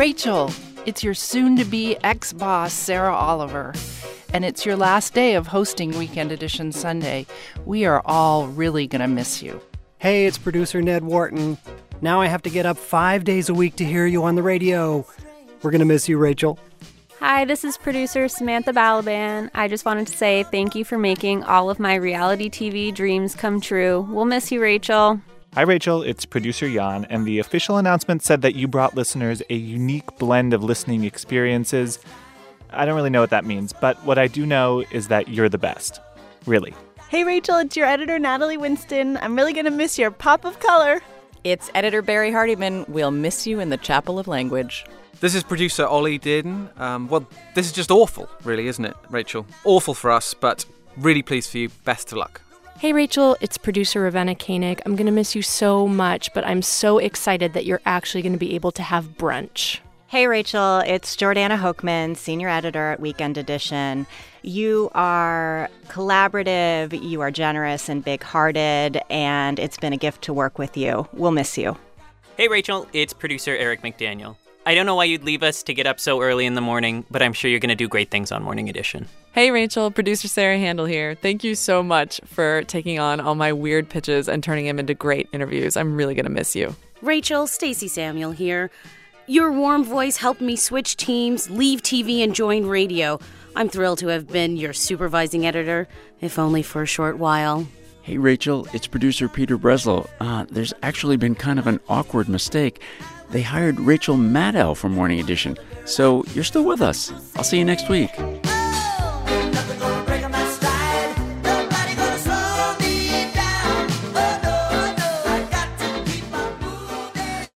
Rachel, it's your soon-to-be ex-boss, Sarah Oliver. And it's your last day of hosting Weekend Edition Sunday. We are all really going to miss you. Hey, it's producer Ned Wharton. Now I have to get up 5 days a week to hear you on the radio. We're going to miss you, Rachel. Hi, this is producer Samantha Balaban. I just wanted to say thank you for making all of my reality TV dreams come true. We'll miss you, Rachel. Hi, Rachel. It's producer Jan, and the official announcement said that you brought listeners a unique blend of listening experiences. I don't really know what that means, but what I do know is that you're the best. Really. Hey, Rachel, it's your editor, Natalie Winston. I'm really going to miss your pop of color. It's editor Barry Hardiman. We'll miss you in the Chapel of Language. This is producer Ollie Dearden. Well, this is just awful, really, isn't it, Rachel? Awful for us, but really pleased for you. Best of luck. Hey, Rachel, it's producer Ravenna Koenig. I'm going to miss you so much, but I'm so excited that you're actually going to be able to have brunch. Hey, Rachel, it's Jordana Hochman, senior editor at Weekend Edition. You are collaborative, you are generous and big-hearted, and it's been a gift to work with you. We'll miss you. Hey, Rachel, it's producer Eric McDaniel. I don't know why you'd leave us to get up so early in the morning, but I'm sure you're going to do great things on Morning Edition. Hey, Rachel, producer Sarah Handel here. Thank you so much for taking on all my weird pitches and turning them into great interviews. I'm really going to miss you. Rachel, Stacey Samuel here. Your warm voice helped me switch teams, leave TV, and join radio. I'm thrilled to have been your supervising editor, if only for a short while. Hey, Rachel, it's producer Peter Breslow. There's actually been kind of an awkward mistake. They hired Rachel Maddow for Morning Edition, so you're still with us. I'll see you next week.